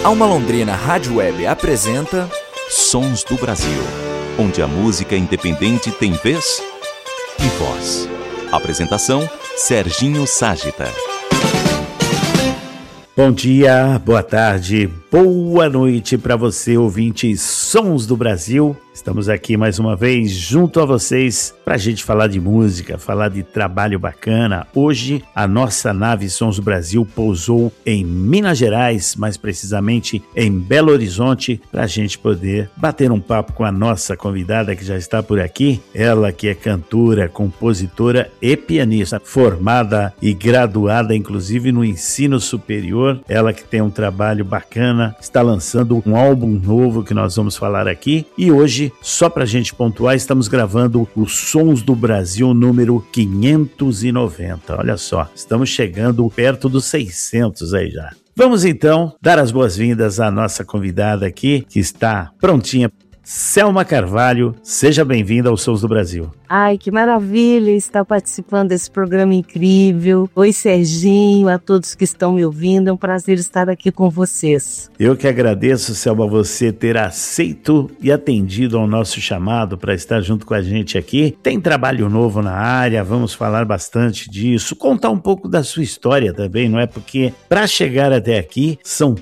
Alma Londrina Rádio Web apresenta Sons do Brasil, onde a música independente tem vez e voz. Apresentação, Serginho Ságita. Bom dia, boa tarde, boa noite para você, ouvinte Sons do Brasil. Estamos aqui mais uma vez junto a vocês para a gente falar de música, falar de trabalho bacana. Hoje a nossa nave Sons do Brasil pousou em Minas Gerais, mais precisamente em Belo Horizonte, para a gente poder bater um papo com a nossa convidada que já está por aqui. Ela que é cantora, compositora e pianista, formada e graduada inclusive no ensino superior. Ela que tem um trabalho bacana, está lançando um álbum novo que nós vamos falar aqui. E hoje, só pra gente pontuar, estamos gravando o Sons do Brasil número 590. Olha só, estamos chegando perto dos 600 aí já. Vamos então dar as boas-vindas à nossa convidada aqui, que está prontinha. Selma Carvalho, seja bem-vinda ao Sons do Brasil. Ai, que maravilha estar participando desse programa incrível. Oi, Serginho, a todos que estão me ouvindo, é um prazer estar aqui com vocês. Eu que agradeço, Selma, você ter aceito e atendido ao nosso chamado para estar junto com a gente aqui. Tem trabalho novo na área, vamos falar bastante disso, contar um pouco da sua história também, não é? Porque para chegar até aqui são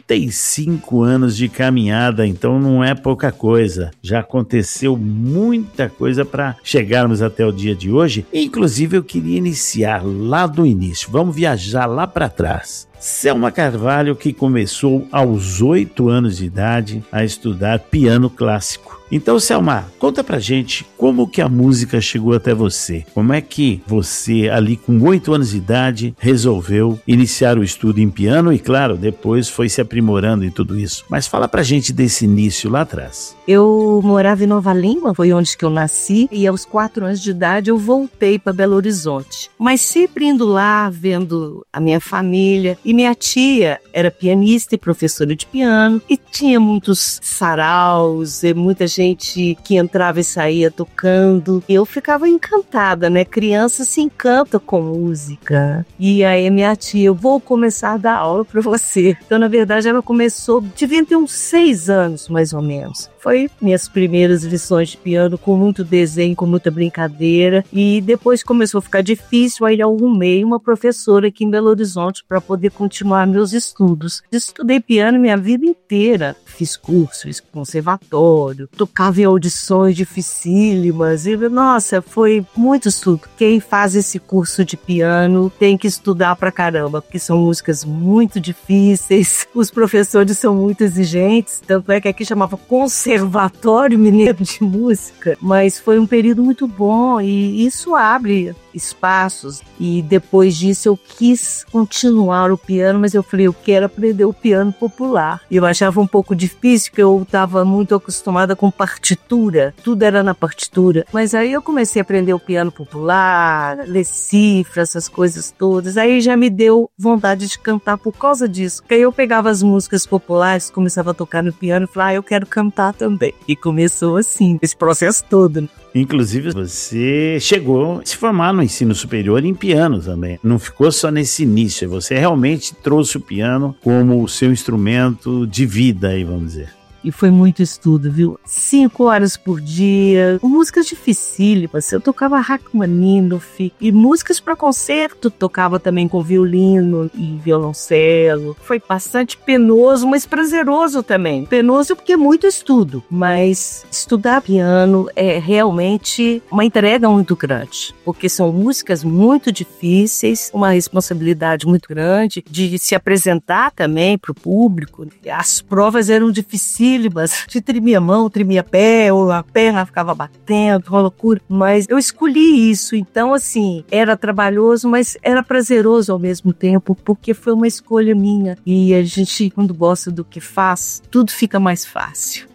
35 anos de caminhada, então não é pouca coisa. Já aconteceu muita coisa para chegarmos até o dia de hoje. Inclusive eu queria iniciar lá do início. Vamos viajar lá para trás. Selma Carvalho, que começou aos 8 anos de idade a estudar piano clássico. Então, Selma, conta pra gente como que a música chegou até você. Como é que você, ali com 8 anos de idade, resolveu iniciar o estudo em piano e, claro, depois foi se aprimorando em tudo isso. Mas fala pra gente desse início lá atrás. Eu morava em Nova Lima, foi onde que eu nasci, e aos 4 anos de idade eu voltei para Belo Horizonte. Mas sempre indo lá, vendo a minha família. E minha tia era pianista e professora de piano, e tinha muitos saraus, e muita gente que entrava e saía tocando. E eu ficava encantada, né? Criança se encanta com música. E aí minha tia, eu vou começar a dar aula para você. Então, na verdade, ela começou, devia ter uns 6 anos, mais ou menos. Foi minhas primeiras lições de piano, com muito desenho, com muita brincadeira. E depois começou a ficar difícil, aí eu arrumei uma professora aqui em Belo Horizonte para poder continuar meus estudos. Estudei piano minha vida inteira. Fiz cursos, conservatório, tocava em audições dificílimas. E, nossa, foi muito estudo. Quem faz esse curso de piano tem que estudar pra caramba, porque são músicas muito difíceis. Os professores ssão muito exigentes, tanto é que aqui chamava Conservatório Mineiro de Música, mas foi um período muito bom e isso abre espaços. E depois disso eu quis continuar o piano, mas eu falei, eu quero aprender o piano popular. Eu achava um pouco difícil, porque eu estava muito acostumada com partitura, tudo era na partitura, mas aí eu comecei a aprender o piano popular, ler cifra, essas coisas todas, aí já me deu vontade de cantar por causa disso, porque aí eu pegava as músicas populares, começava a tocar no piano e falava, eu quero cantar também. E começou assim, esse processo todo. Inclusive, você chegou a se formar no ensino superior em piano também. Não ficou só nesse início, você realmente trouxe o piano como o seu instrumento de vida, aí, vamos dizer. E foi muito estudo, viu? 5 horas por dia, com músicas dificílimas. Eu tocava Rachmaninoff e músicas para concerto, tocava também com violino e violoncelo. Foi bastante penoso, mas prazeroso também. Penoso porque é muito estudo, mas estudar piano é realmente uma entrega muito grande, porque são músicas muito difíceis, uma responsabilidade muito grande de se apresentar também para o público. As provas eram difíceis, de tremia a mão, tremia pé, ou a perna ficava batendo, uma loucura. Mas eu escolhi isso, então assim, era trabalhoso, mas era prazeroso ao mesmo tempo, porque foi uma escolha minha. E a gente, quando gosta do que faz, tudo fica mais fácil.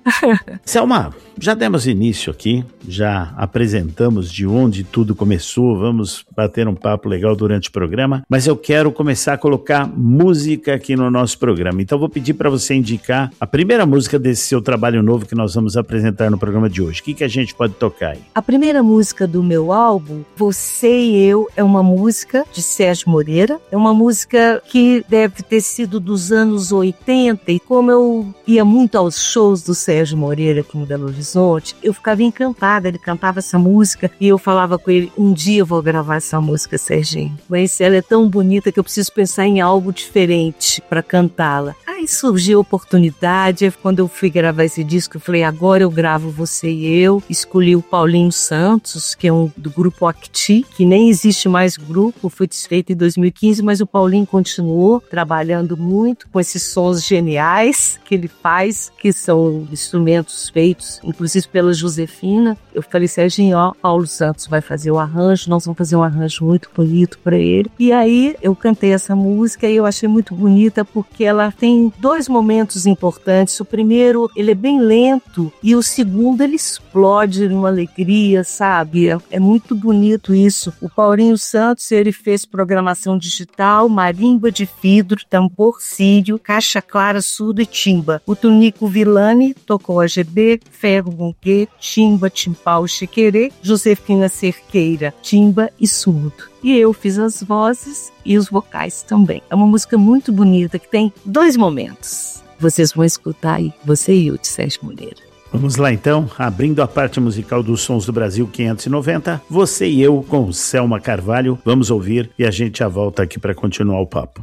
Selma, já demos início aqui, já apresentamos de onde tudo começou, vamos bater um papo legal durante o programa, mas eu quero começar a colocar música aqui no nosso programa. Então vou pedir para você indicar a primeira música desse seu trabalho novo que nós vamos apresentar no programa de hoje. O que a gente pode tocar aí? A primeira música do meu álbum, Você e Eu, é uma música de Sérgio Moreira. É uma música que deve ter sido dos anos 80, e como eu ia muito aos shows do Sérgio Moreira aqui no Belo Horizonte, eu ficava encantada. Ele cantava essa música e eu falava com ele, um dia eu vou gravar essa música, Serginho. Mas ela é tão bonita que eu preciso pensar em algo diferente para cantá-la. Aí surgiu a oportunidade, quando eu fui gravar esse disco, eu falei, agora eu gravo Você e Eu. Escolhi o Paulinho Santos, que é do grupo Acti, que nem existe mais grupo, foi desfeito em 2015, mas o Paulinho continuou trabalhando muito com esses sons geniais que ele faz, que são instrumentos feitos, inclusive pela Josefina. Eu falei, Serginho, ó, Paulo Santos vai fazer o arranjo, nós vamos fazer um arranjo muito bonito para ele. E aí eu cantei essa música e eu achei muito bonita porque ela tem dois momentos importantes. O primeiro, ele é bem lento, e o segundo, ele explode numa alegria, sabe? É muito bonito isso. O Paulinho Santos, ele fez programação digital, marimba de vidro, tambor sírio, caixa clara, surdo e timba. O Tonico Villani tocou AGB, ferro, gongue, timba, timpau, chiquerê, Josefina Cerqueira, timba e surdo. E eu fiz as vozes e os vocais também. É uma música muito bonita que tem dois momentos. Vocês vão escutar aí, Você e Eu, de Sérgio Moreira. Vamos lá então, abrindo a parte musical dos Sons do Brasil 590, Você e Eu com Selma Carvalho. Vamos ouvir e a gente já volta aqui para continuar o papo.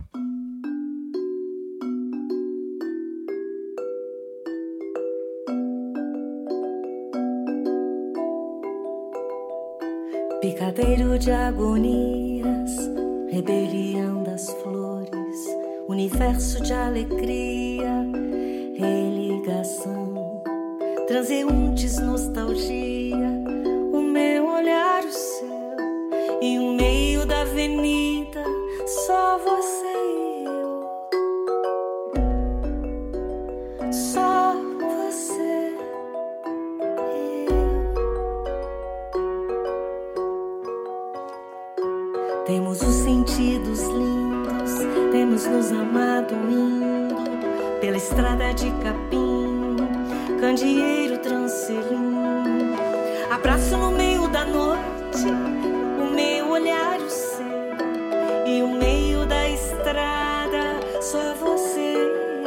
Picadeiro de agonias, rebelião das flores, universo de alegria, religação, transeuntes, nostalgia, o meu olhar, o seu, e o meio da avenida, só você e eu, só você e eu. Temos os sentidos lindos, temos nos amado indo pela estrada de capim, candeeiro, transelim, abraço no meio da noite, o meu olhar, o seu, e o meio da estrada, só você e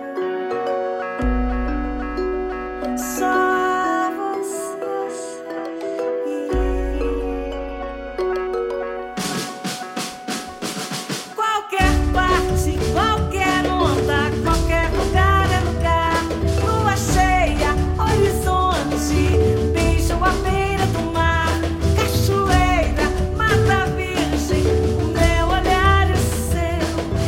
eu, só você e eu. Qualquer parte, qualquer onda, qualquer lugar é lugar. Lua cheia, horizonte, beijo à beira do mar, cachoeira, mata virgem, o meu olhar é seu,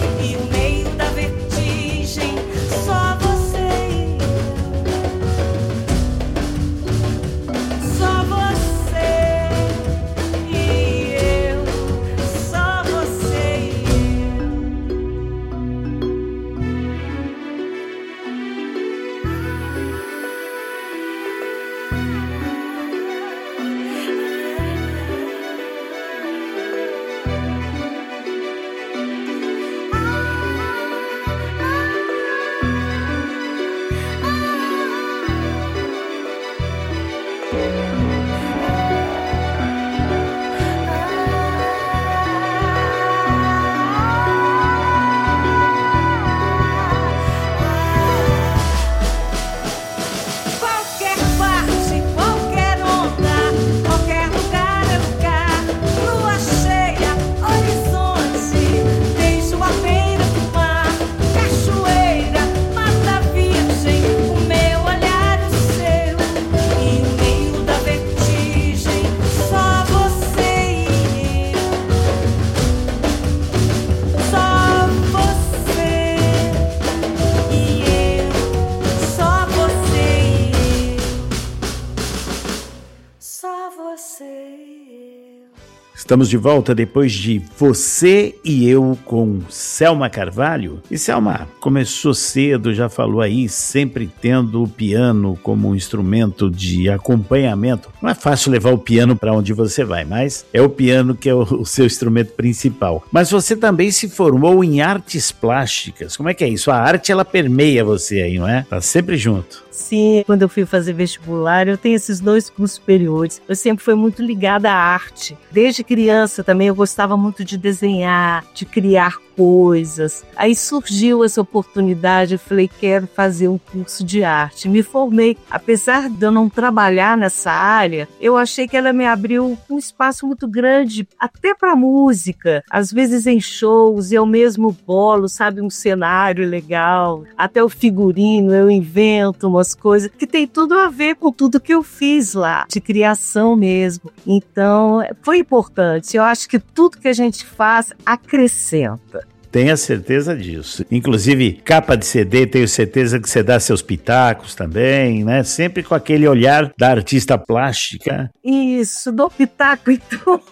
Estamos de volta depois de Você e Eu com Selma Carvalho. E Selma começou cedo, já falou aí, sempre tendo o piano como um instrumento de acompanhamento. Não é fácil levar o piano para onde você vai, mas é o piano que é o seu instrumento principal. Mas você também se formou em artes plásticas. Como é que é isso? A arte, ela permeia você aí, não é? Tá sempre junto. Sim, quando eu fui fazer vestibular, eu tenho esses 2 cursos superiores. Eu sempre fui muito ligada à arte. Desde criança também eu gostava muito de desenhar, de criar coisas. Aí surgiu essa oportunidade, eu falei, quero fazer um curso de arte. Me formei. Apesar de eu não trabalhar nessa área, eu achei que ela me abriu um espaço muito grande, até para música. Às vezes em shows, eu mesmo bolo, sabe, um cenário legal. Até o figurino, eu invento umas coisas que tem tudo a ver com tudo que eu fiz lá, de criação mesmo. Então, foi importante. Eu acho que tudo que a gente faz acrescenta. Tenha certeza disso. Inclusive, capa de CD, tenho certeza que você dá seus pitacos também, né? Sempre com aquele olhar da artista plástica. Isso, dou pitaco em tudo.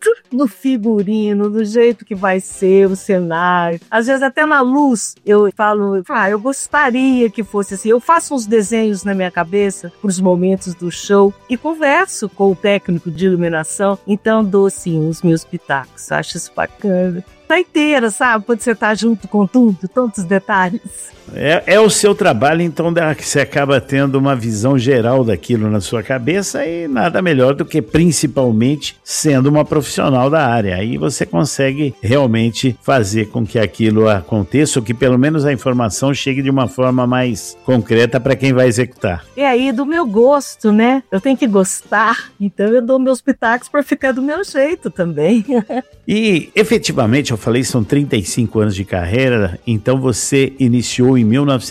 No figurino, do jeito que vai ser o cenário. Às vezes até na luz, eu falo, eu gostaria que fosse assim. Eu faço uns desenhos na minha cabeça para os momentos do show e converso com o técnico de iluminação. Então dou, assim, os meus pitacos. Acho isso bacana. Tá inteira, sabe? Quando você tá junto com tudo, tantos detalhes. É o seu trabalho, então, que você acaba tendo uma visão geral daquilo na sua cabeça e nada melhor do que, principalmente, sendo uma profissional da área. Aí você consegue realmente fazer com que aquilo aconteça, ou que pelo menos a informação chegue de uma forma mais concreta para quem vai executar. E aí, do meu gosto, né? Eu tenho que gostar, então eu dou meus pitacos para ficar do meu jeito também. E, efetivamente, eu falei, são 35 anos de carreira, então você iniciou em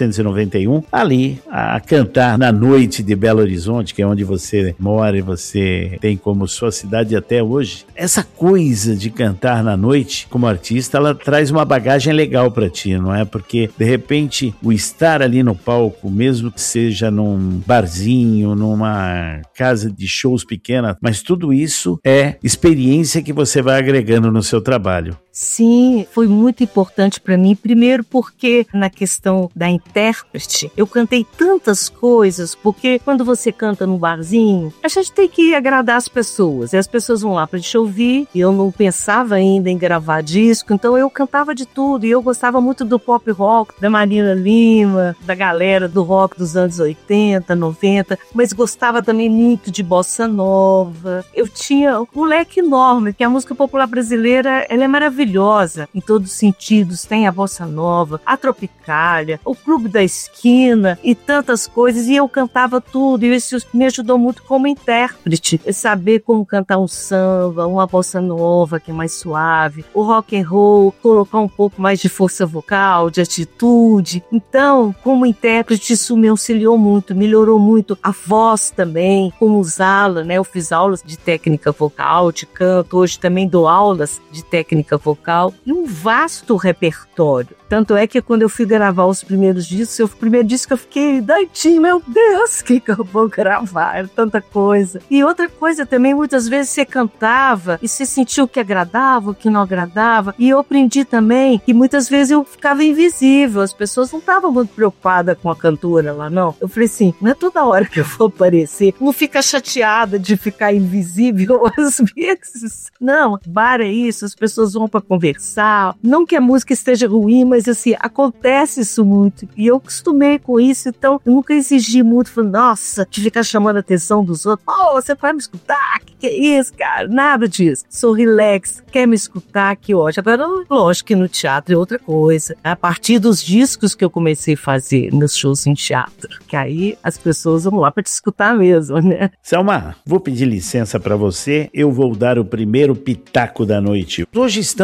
1991, ali, a cantar na noite de Belo Horizonte, que é onde você mora e você tem como sua cidade até hoje. Essa coisa de cantar na noite, como artista, ela traz uma bagagem legal pra ti, não é? Porque, de repente, o estar ali no palco, mesmo que seja num barzinho, numa casa de shows pequena, mas tudo isso é experiência que você vai agregando no seu trabalho. Sim, foi muito importante para mim, primeiro porque na questão da intérprete, eu cantei tantas coisas, porque quando você canta num barzinho, a gente tem que agradar as pessoas, e as pessoas vão lá para te ouvir, e eu não pensava ainda em gravar disco, então eu cantava de tudo, e eu gostava muito do pop rock, da Marina Lima, da galera do rock dos anos 80, 90, mas gostava também muito de bossa nova. Eu tinha um leque enorme, que a música popular brasileira, ela é maravilhosa em todos os sentidos, tem a bossa nova, a tropicália, o clube da esquina e tantas coisas, e eu cantava tudo, e isso me ajudou muito como intérprete, saber como cantar um samba, uma bossa nova que é mais suave, o rock and roll, colocar um pouco mais de força vocal, de atitude. Então, como intérprete, isso me auxiliou muito, melhorou muito a voz também, como usá-la, né? Eu fiz aulas de técnica vocal, de canto, hoje também dou aulas de técnica vocal e um vasto repertório. Tanto é que quando eu fui gravar os primeiros discos, o primeiro disco eu fiquei doidinho, meu Deus, o que eu vou gravar? Era tanta coisa. E outra coisa também, muitas vezes você cantava e você sentiu o que agradava, o que não agradava. E eu aprendi também que muitas vezes eu ficava invisível, as pessoas não estavam muito preocupadas com a cantora lá, não. Eu falei assim, não é toda hora que eu vou aparecer, não fica chateada de ficar invisível às vezes. Não, bar é isso, as pessoas vão para conversar. Não que a música esteja ruim, mas assim, acontece isso muito. E eu acostumei com isso, então eu nunca exigi muito. Falei, nossa, de ficar chamando a atenção dos outros. Oh, você vai me escutar? Que é isso, cara? Nada disso. Sou relax, quer me escutar? Que ótimo. Agora, lógico que no teatro é outra coisa. A partir dos discos que eu comecei a fazer meus shows em teatro, que aí as pessoas vão lá para te escutar mesmo, né? Selma, vou pedir licença para você. Eu vou dar o primeiro pitaco da noite. Hoje estamos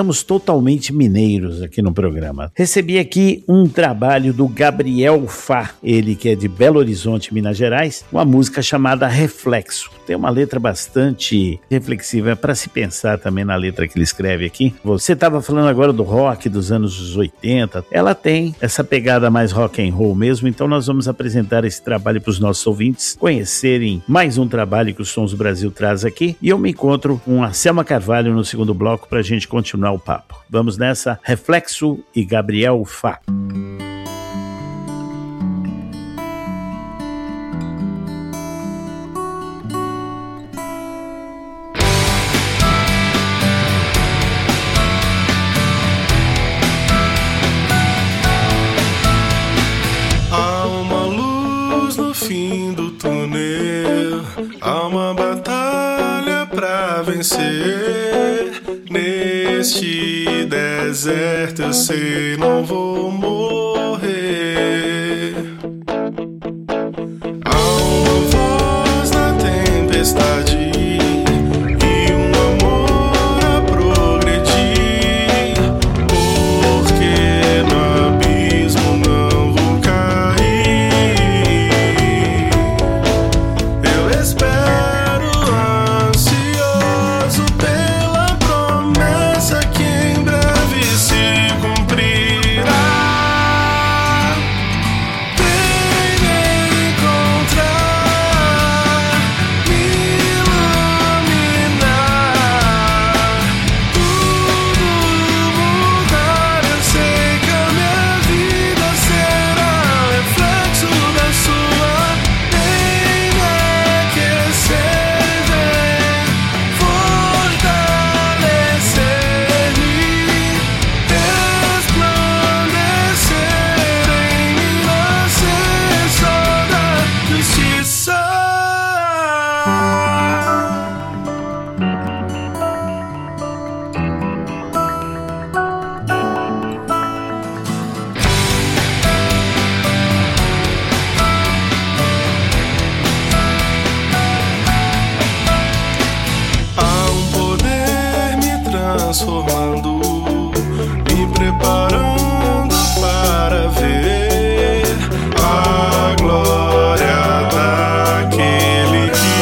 estamos totalmente mineiros aqui no programa. Recebi aqui um trabalho do Gabriel Fá, ele que é de Belo Horizonte, Minas Gerais, uma música chamada Reflexo. Tem uma letra bastante reflexiva, é para se pensar também na letra que ele escreve aqui. Você estava falando agora do rock dos anos 80, ela tem essa pegada mais rock and roll mesmo, então nós vamos apresentar esse trabalho para os nossos ouvintes conhecerem mais um trabalho que o Sons do Brasil traz aqui, e eu me encontro com a Selma Carvalho no segundo bloco para a gente continuar o papo. Vamos nessa, Reflexo e Gabriel Fá. Há uma batalha pra vencer. Neste deserto eu sei, não vou morrer. Há uma voz na tempestade e um amor a progredir, porque no abismo não vou cair. Eu espero ansioso pela promessa que em breve se cumprirá. Vem me encontrar, me iluminar, tudo mudar. Eu sei que a minha vida será reflexo da sua. Vem me aquecer, vem fortalecer-me, resplandecer em mim, nascer só da justiça. Há um poder me transformando, me preparando para ver a glória daquele que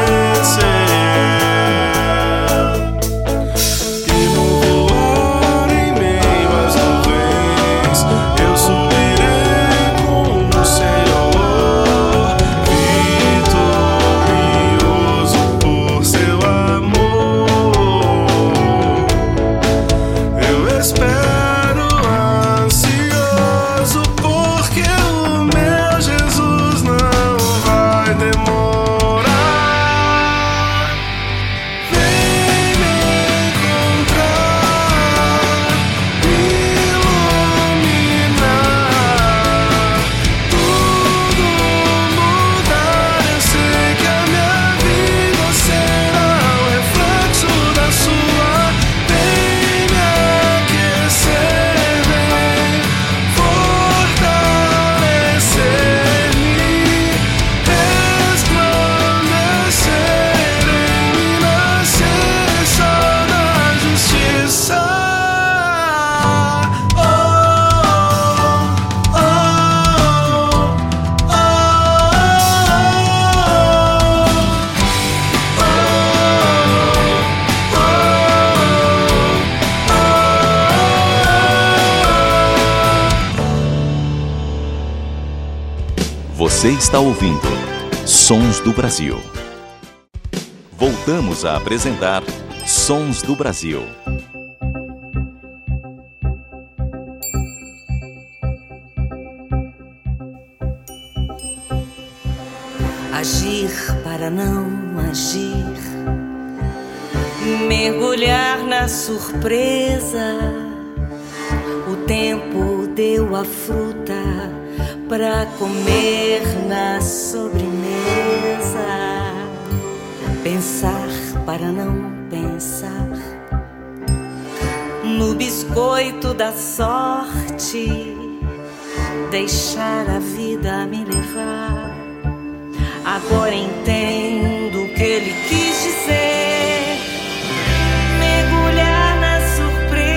venceu. E no voar em meio às nuvens, eu subirei com o Senhor, vitorioso por seu amor. Eu espero ansioso, porque o meu Jesus não vai demorar. Vem me encontrar, me iluminar, tudo mudar. Eu sei que a minha vida será o reflexo da sua. Vem me aquecer, vem fortalecer-me, resplandecer em mim, nascer só da justiça. Oh, oh, oh, oh, Você está ouvindo Sons do Brasil. Voltamos a apresentar Sons do Brasil. Agir para não agir, mergulhar na surpresa. O tempo deu a fruta pra comer na sobremesa. Pensar para não pensar, no biscoito da sorte, deixar a vida me levar. Agora entendo o que ele quis dizer. Mergulhar na surpresa.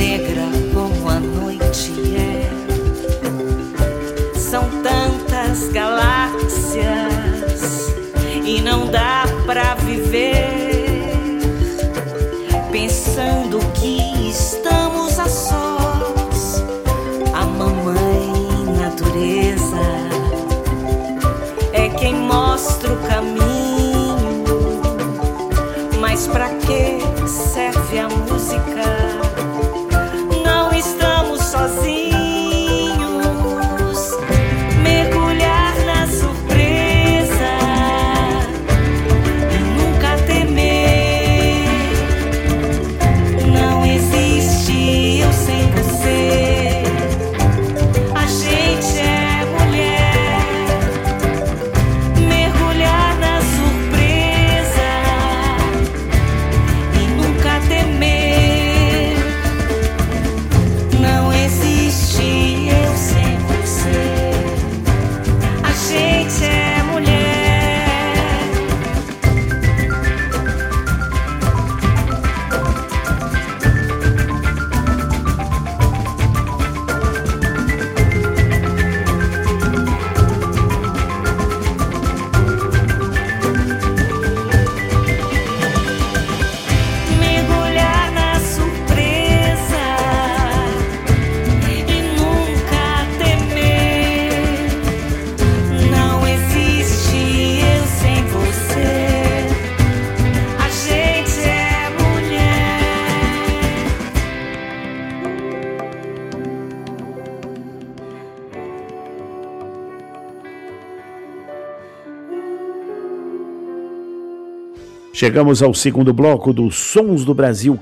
negra como a noite é. São tantas galáxias e não dá pra viver pensando que estamos a sós. A mamãe natureza é quem mostra o caminho, mas pra que serve a música? Não estamos sozinhos. Mergulhar na surpresa e nunca temer. Não existe eu sem você. A gente é mulher. Mergulhar na surpresa e nunca temer. Não existe eu sem você. A gente é mulher. Mergulhar na surpresa e nunca temer. Não existe eu sem você. A gente é mulher. Chegamos ao segundo bloco dos Sons do Brasil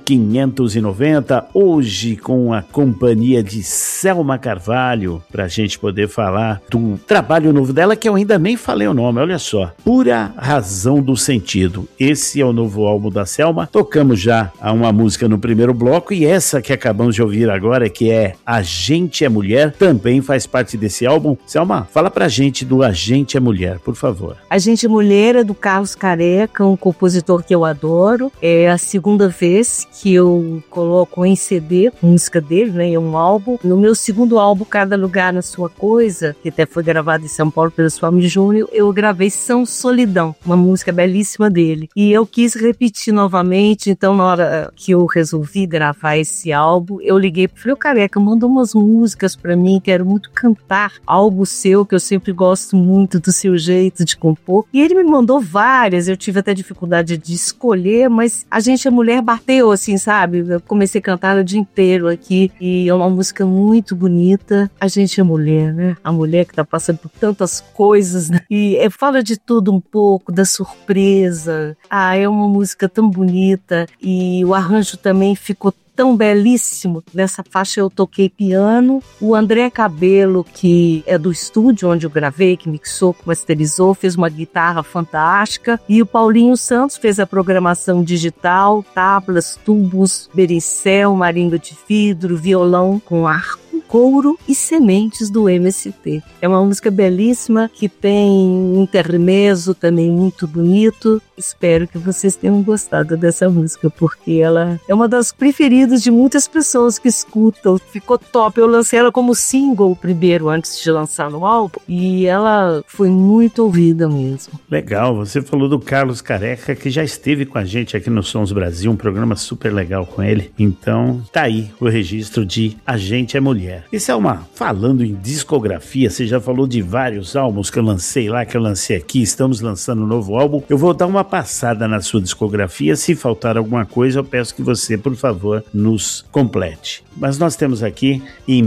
590, hoje com a companhia de Selma Carvalho, para a gente poder falar do trabalho novo dela, que eu ainda nem falei o nome, olha só, Pura Razão do Sentido. Esse é o novo álbum da Selma. Tocamos já uma música no primeiro bloco e essa que acabamos de ouvir agora, que é A Gente é Mulher, também faz parte desse álbum. Selma, fala pra gente do A Gente é Mulher, por favor. A Gente é Mulher é do Carlos Careca, um compositor que eu adoro. É a segunda vez que eu coloco em CD música dele, né? É um álbum. No meu segundo álbum, Cada Lugar na Sua Coisa, que até foi gravado em São Paulo pelo Suami Júnior, eu gravei São Solidão, uma música belíssima dele. E eu quis repetir novamente, então na hora que eu resolvi gravar esse álbum, eu liguei pro Frei Careca, mandou umas músicas pra mim, quero muito cantar algo seu, que eu sempre gosto muito do seu jeito de compor. E ele me mandou várias, eu tive até dificuldade de escolher, mas A Gente é Mulher bateu assim, sabe? Eu comecei a cantar o dia inteiro aqui e é uma música muito bonita. A gente é mulher, né? A mulher que tá passando por tantas coisas, né? E fala de tudo um pouco, da surpresa. É uma música tão bonita e o arranjo também ficou tão belíssimo. Nessa faixa eu toquei piano. O André Cabelo, que é do estúdio onde eu gravei, que mixou, que masterizou, fez uma guitarra fantástica. E o Paulinho Santos fez a programação digital, tablas, tubos, berincel, marimba de vidro, violão com arco, couro e sementes do MST. É uma música belíssima que tem um intermezzo também muito bonito. Espero que vocês tenham gostado dessa música, porque ela é uma das preferidas de muitas pessoas que escutam. Ficou top. Eu lancei ela como single primeiro, antes de lançar no álbum, e ela foi muito ouvida mesmo. Legal, você falou do Carlos Careca, que já esteve com a gente aqui no Sons Brasil, um programa super legal com ele. Então, tá aí o registro de A Gente é Mulher. E Selma, falando em discografia, você já falou de vários álbuns que eu lancei lá, que eu lancei aqui, estamos lançando um novo álbum. Eu vou dar uma passada na sua discografia, se faltar alguma coisa eu peço que você, por favor, nos complete. Mas nós temos aqui, em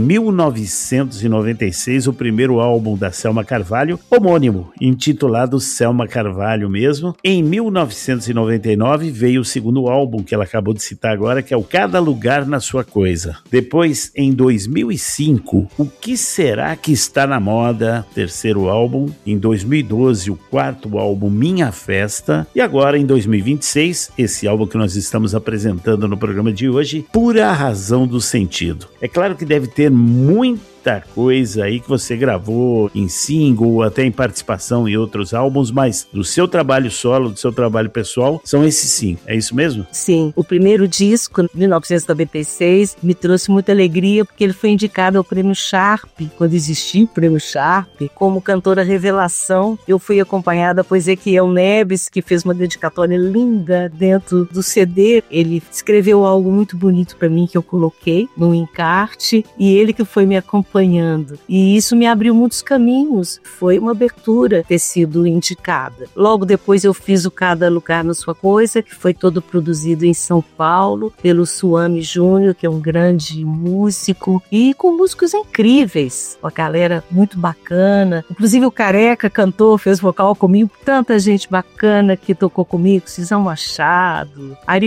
1996, o primeiro álbum da Selma Carvalho, homônimo, intitulado Selma Carvalho mesmo. Em 1999 veio o segundo álbum que ela acabou de citar agora, que é o Cada Lugar na Sua Coisa. Depois, em 2005, O Que Será Que Está na Moda, terceiro álbum. Em 2012, o quarto álbum, Minha Festa. E agora, em 2026, esse álbum que nós estamos apresentando no programa de hoje, Pura Razão do Sentido. É claro que deve ter muita muita coisa aí que você gravou em single, até em participação em outros álbuns, mas do seu trabalho solo, do seu trabalho pessoal, são esses 5. É isso mesmo? Sim, o primeiro disco, em 1996, me trouxe muita alegria porque ele foi indicado ao Prêmio Sharp, quando existia o Prêmio Sharp, como cantora revelação. Eu fui acompanhada por Ezequiel Neves, que fez uma dedicatória linda dentro do CD. Ele escreveu algo muito bonito para mim que eu coloquei no encarte e ele que foi me acompanhando. E isso me abriu muitos caminhos. Foi uma abertura ter sido indicada. Logo depois eu fiz o Cada Lugar na Sua Coisa, que foi todo produzido em São Paulo pelo Suami Júnior, que é um grande músico, e com músicos incríveis, uma galera muito bacana. Inclusive o Careca cantou, fez vocal comigo, tanta gente bacana que tocou comigo, Cisão Machado, Ari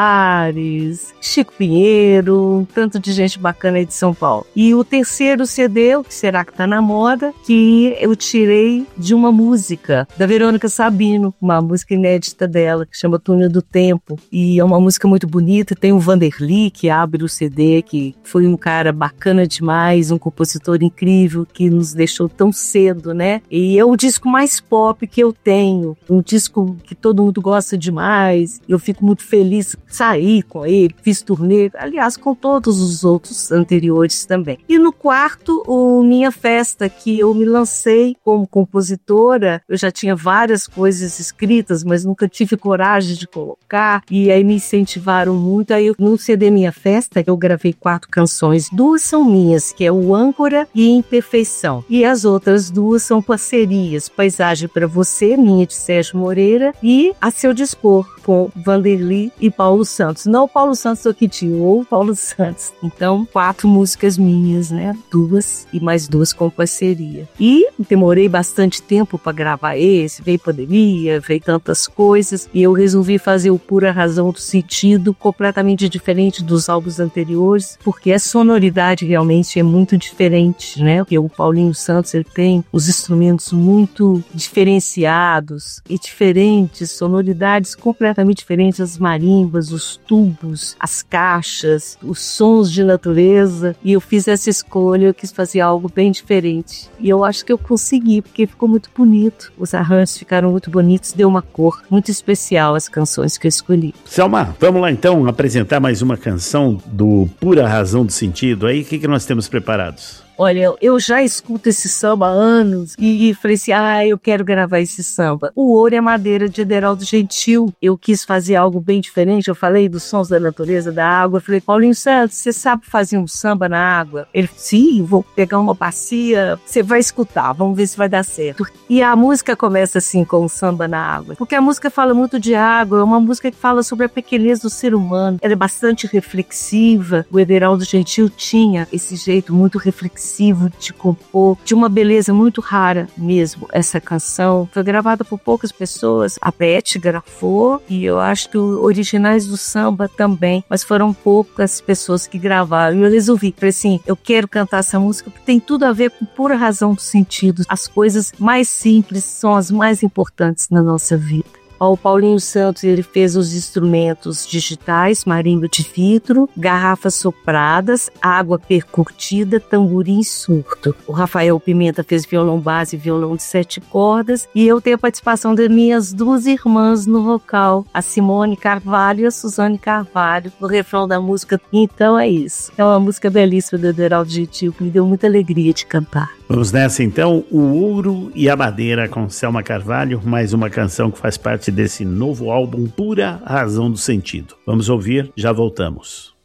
Colares, Chico Pinheiro, tanto de gente bacana aí de São Paulo. E o terceiro CD, o Que Será Que Tá Na Moda, que eu tirei de uma música da Verônica Sabino, uma música inédita dela, que chama Túnel do Tempo, e é uma música muito bonita. Tem o Vanderly, que abre o CD, que foi um cara bacana demais, um compositor incrível, que nos deixou tão cedo, né? E é o disco mais pop que eu tenho, um disco que todo mundo gosta demais. Eu fico muito feliz de sair com ele, fiz turnê, aliás, com todos os outros anteriores também. E no quarto, o Minha Festa, que eu me lancei como compositora. Eu já tinha várias coisas escritas, mas nunca tive coragem de colocar, e aí me incentivaram muito. Aí no CD Minha Festa, eu gravei 4 canções, 2 são minhas, que é o Âncora e Imperfeição, e as outras 2 são parcerias, Paisagem Pra Você, minha, de Sérgio Moreira, e A Seu Dispor, com Vanderly e Paulo Santos. Não o Paulo Santos Toquitinho, ou o Paulo Santos. Então, 4 músicas minhas, né? 2 e mais 2 com parceria. E demorei bastante tempo para gravar esse, veio pandemia, veio tantas coisas, e eu resolvi fazer o Pura Razão do Sentido, completamente diferente dos álbuns anteriores, porque a sonoridade realmente é muito diferente, né? Porque o Paulinho Santos, ele tem os instrumentos muito diferenciados e diferentes, sonoridades completamente diferentes, as marimbas, os tubos, as caixas, os sons de natureza, e eu fiz essa escolha, eu quis fazer algo bem diferente, e eu acho que eu consegui, porque ficou muito bonito, os arranjos ficaram muito bonitos, deu uma cor muito especial às canções que eu escolhi. Selma, vamos lá então apresentar mais uma canção do Pura Razão do Sentido. Aí, o que nós temos preparados? Olha, eu já escuto esse samba há anos e falei assim, eu quero gravar esse samba. O Ouro é Madeira, de Ederaldo Gentil. Eu quis fazer algo bem diferente, eu falei dos sons da natureza, da água. Eu falei, Paulinho Santos, você sabe fazer um samba na água? Ele, sim, vou pegar uma bacia, você vai escutar, vamos ver se vai dar certo. E a música começa assim, com o samba na água. Porque a música fala muito de água, é uma música que fala sobre a pequenez do ser humano. Ela é bastante reflexiva. O Ederaldo Gentil tinha esse jeito muito reflexivo de compor, de uma beleza muito rara mesmo. Essa canção foi gravada por poucas pessoas, a Beth gravou, e eu acho que os originais do samba também, mas foram poucas pessoas que gravaram. E eu resolvi, falei assim, eu quero cantar essa música porque tem tudo a ver com Pura Razão do Sentido. As coisas mais simples são as mais importantes na nossa vida. O Paulinho Santos, ele fez os instrumentos digitais, marimba de vidro, garrafas sopradas, água percutida, tamborim surdo. O Rafael Pimenta fez violão base e violão de 7 cordas, e eu tenho a participação das minhas 2 irmãs no vocal, a Simone Carvalho e a Suzane Carvalho, no refrão da música. Então é isso. É uma música belíssima do Ederaldo Gentil, que me deu muita alegria de cantar. Vamos nessa então, O Ouro e a Madeira, com Selma Carvalho, mais uma canção que faz parte desse novo álbum Pura Razão do Sentido. Vamos ouvir, já voltamos.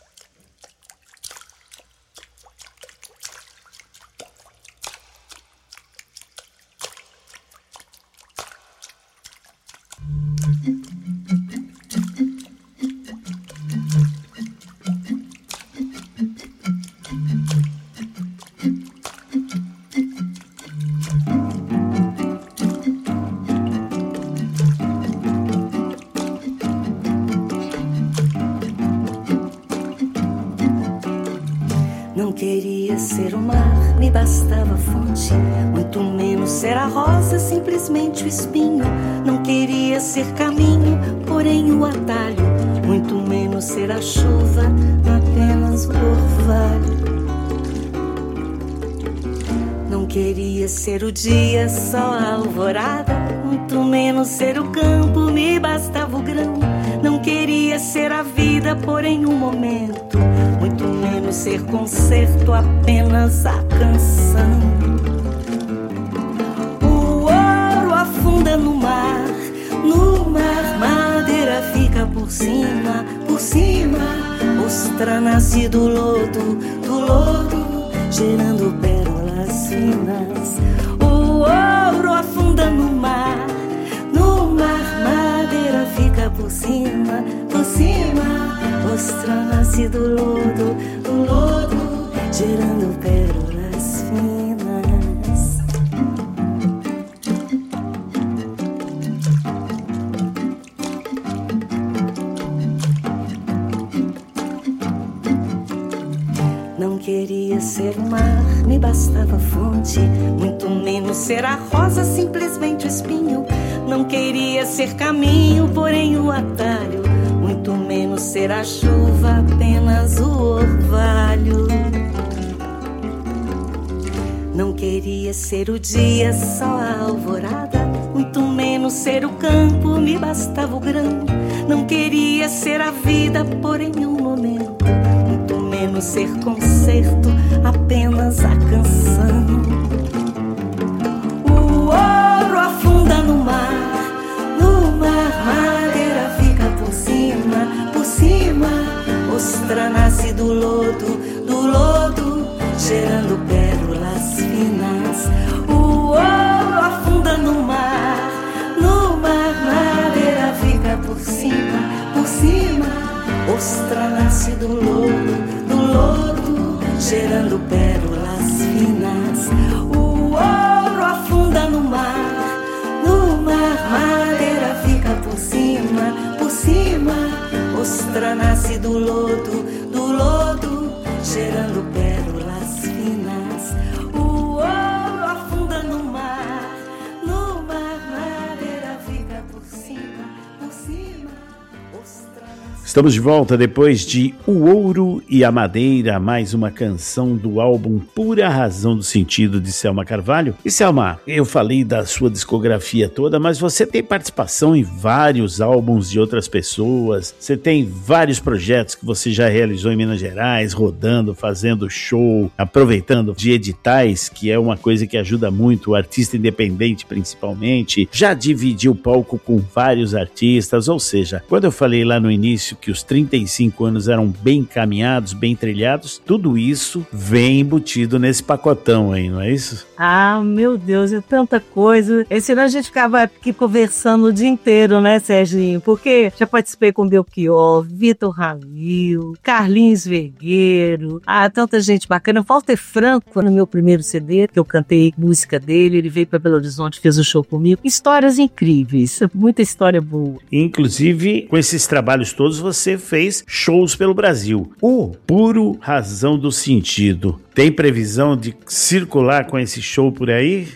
Não queria ser o mar, me bastava a fonte, muito menos ser a rosa, simplesmente o espinho. Não queria ser caminho, porém o atalho, muito menos ser a chuva, apenas o orvalho. ser o dia, só a alvorada, muito menos ser o campo, me bastava o grão. Não queria ser a vida, porém um momento, muito menos ser concerto, apenas a canção. O ouro afunda no mar, madeira fica por cima, ostra nasce do lodo, gerando pérolas finas. O ouro afunda no mar, madeira fica por cima, ostra nasce do lodo, gerando pérolas finas. Não queria ser o mar, me bastava a fonte, muito menos ser a rosa, simplesmente o espinho. Não queria ser caminho, porém o atalho, muito menos ser a chuva, apenas o orvalho. Não queria ser o dia, só a alvorada, muito menos ser o campo, me bastava o grão. Não queria ser a vida, porém um momento, muito menos ser concerto, apenas a canção. O ouro afunda no mar, madeira fica por cima, ostra nasce do lodo, gerando pérolas finas. O ouro afunda no mar, madeira fica por cima, ostra nasce do lodo, gerando pérolas finas. O ouro afunda no mar, madeira fica por cima, ostra nasce do lodo, gerando pérolas finas. O ouro afunda no mar, madeira fica por cima, ostra nasce. Estamos de volta depois de O Ouro e a Madeira, mais uma canção do álbum Pura Razão do Sentido, de Selma Carvalho. E Selma, eu falei da sua discografia toda, mas você tem participação em vários álbuns de outras pessoas, você tem vários projetos que você já realizou em Minas Gerais, rodando, fazendo show, aproveitando de editais, que é uma coisa que ajuda muito o artista independente principalmente, já dividiu o palco com vários artistas, ou seja, quando eu falei lá no início que os 35 anos eram bem caminhados, bem trilhados, tudo isso vem embutido nesse pacotão aí, não é isso? Ah, meu Deus, é tanta coisa. Esse ano a gente ficava aqui conversando o dia inteiro, né, Serginho? Porque já participei com Belchior, Vitor Ramil, Carlinhos Vergueiro, tanta gente bacana. Walter Franco, no meu primeiro CD, que eu cantei música dele, ele veio para Belo Horizonte, fez o show comigo. Histórias incríveis, muita história boa. Inclusive, com esses trabalhos todos, você fez shows pelo Brasil. O Puro Razão do Sentido. Tem previsão de circular com esse show por aí?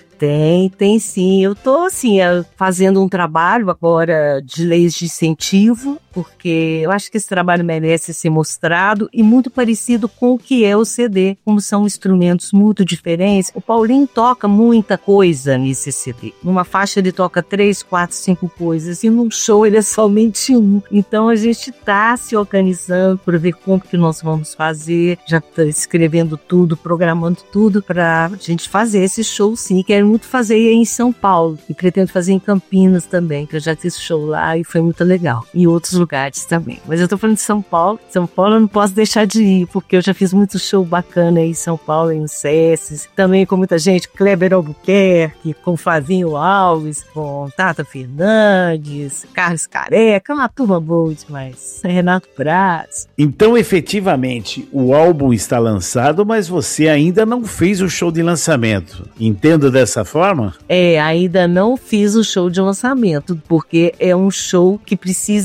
Tem sim. Eu tô assim, fazendo um trabalho agora de leis de incentivo, porque eu acho que esse trabalho merece ser mostrado e muito parecido com o que é o CD, como são instrumentos muito diferentes. O Paulinho toca muita coisa nesse CD. Numa faixa ele toca 3, 4, 5 coisas e num show ele é somente um. Então a gente tá se organizando para ver como que nós vamos fazer, já tá escrevendo tudo, programando tudo pra gente fazer esse show sim. Quero muito fazer em São Paulo e pretendo fazer em Campinas também, que eu já fiz show lá e foi muito legal. E outros lugares também. Mas eu tô falando de São Paulo. São Paulo eu não posso deixar de ir, porque eu já fiz muito show bacana aí em São Paulo, em SESC. Também com muita gente, Kleber Albuquerque, com Flavinho Alves, com Tata Fernandes, Carlos Careca, uma turma boa demais. Renato Braz. Então, efetivamente, o álbum está lançado, mas você ainda não fez o show de lançamento. Entendo dessa forma? Ainda não fiz o show de lançamento, porque é um show que precisa ficar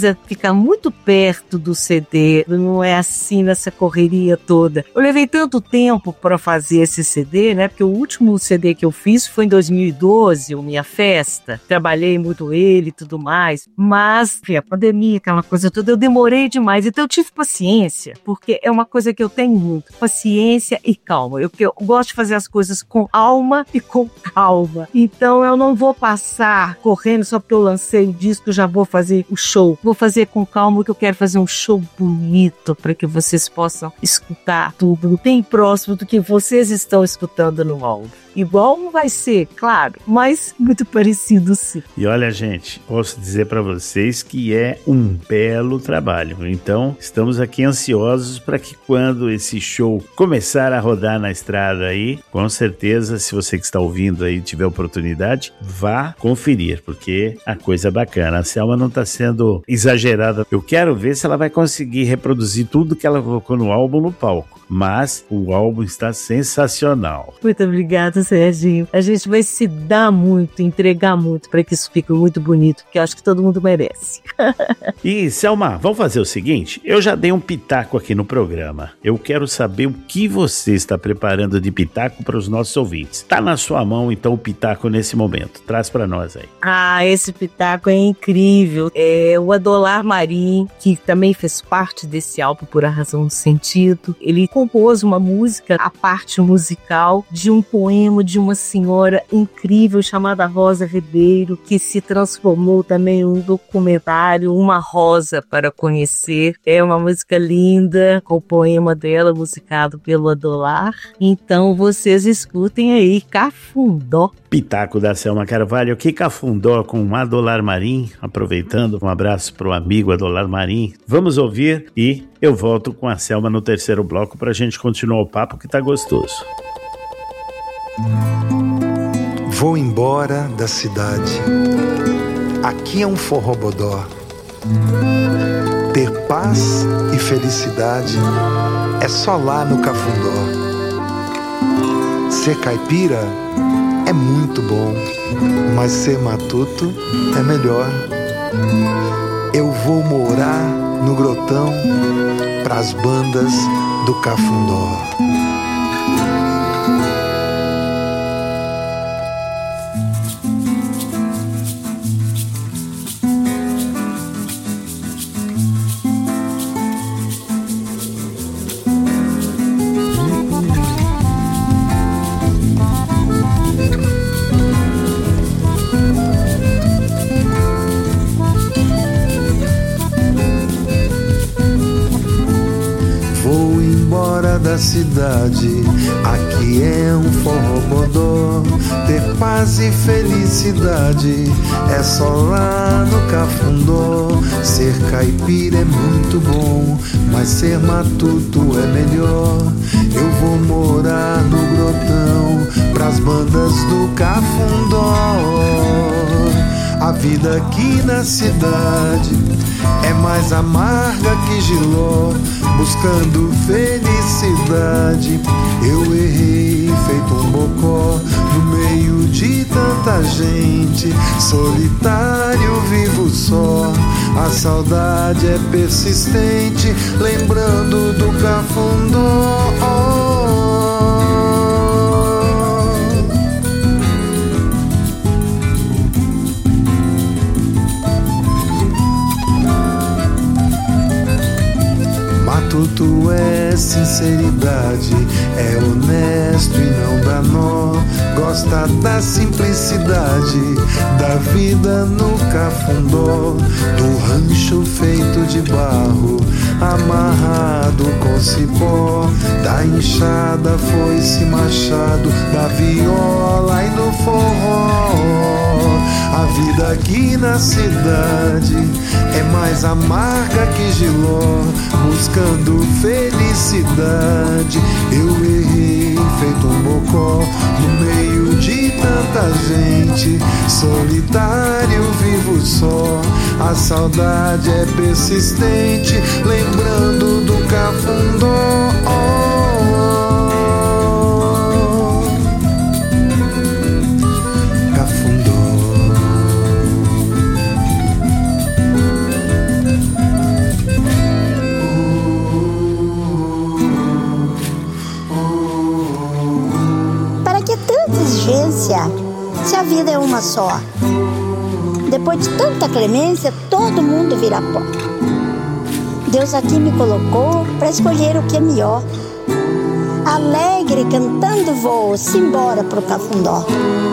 fica muito perto do CD, não é assim nessa correria toda. Eu levei tanto tempo para fazer esse CD, né? Porque o último CD que eu fiz foi em 2012, o Minha Festa. Trabalhei muito ele e tudo mais, mas a pandemia, aquela coisa toda, eu demorei demais. Então eu tive paciência, porque é uma coisa que eu tenho muito, paciência e calma. Eu gosto de fazer as coisas com alma e com calma. Então eu não vou passar correndo só porque eu lancei o disco, eu já vou fazer o show. Vou fazer com calma, porque eu quero fazer um show bonito para que vocês possam escutar tudo bem próximo do que vocês estão escutando no álbum. Igual não vai ser, claro, mas muito parecido sim. E olha, gente, posso dizer para vocês que é um belo trabalho. Então, estamos aqui ansiosos para que quando esse show começar a rodar na estrada aí, com certeza, se você que está ouvindo aí tiver oportunidade, vá conferir, porque a coisa é bacana. A Selma não está sendo exagerada. Eu quero ver se ela vai conseguir reproduzir tudo que ela colocou no álbum no palco. Mas o álbum está sensacional. Muito obrigada, Serginho. A gente vai se dar muito, entregar muito para que isso fique muito bonito, que eu acho que todo mundo merece. E, Selma, vamos fazer o seguinte? Eu já dei um pitaco aqui no programa. Eu quero saber o que você está preparando de pitaco para os nossos ouvintes. Tá na sua mão, então, o pitaco nesse momento. Traz para nós aí. Ah, esse pitaco é incrível. É o Adolar Marim, que também fez parte desse álbum por A Razão do Sentido. Ele compôs uma música, a parte musical de um poema de uma senhora incrível chamada Rosa Ribeiro, que se transformou também em um documentário, Uma Rosa para Conhecer. É uma música linda, com o poema dela musicado pelo Adolar. Então vocês escutem aí, Cafundó. Pitaco da Selma Carvalho, que Cafundó com Adolar Marim. Aproveitando, um abraço para o amigo Adolar Marim. Vamos ouvir e eu volto com a Selma no terceiro bloco para a gente continuar o papo que tá gostoso. Vou embora da cidade. Aqui é um forrobodó. Ter paz e felicidade é só lá no Cafundó. Ser caipira é muito bom, mas ser matuto é melhor. Eu vou morar no grotão pras bandas do Cafundó. Da cidade, aqui é um forrobodó. Ter paz e felicidade é só lá no Cafundó. Ser caipira é muito bom, mas ser matuto é melhor. Eu vou morar no grotão pras bandas do Cafundó. A vida aqui na cidade é mais amarga que Giló. Buscando felicidade, eu errei feito um bocó. No meio de tanta gente, solitário vivo só. A saudade é persistente, lembrando do Cafundó. Matuto é sinceridade, é honesto e não dá nó. Gosta da simplicidade, da vida no Cafundó. Do rancho feito de barro, amarrado com cipó. Da enxada, foice, machado, da viola e no forró. A vida aqui na cidade é mais amarga que Giló. Buscando felicidade, eu errei feito um bocó. No meio de tanta gente, solitário vivo só. A saudade é persistente, lembrando do Cafundó. Cafundó. clemência, se a vida é uma só? Depois de tanta clemência, todo mundo vira pó. Deus aqui me colocou para escolher o que é melhor. Alegre, cantando vou, simbora pro Cafundó.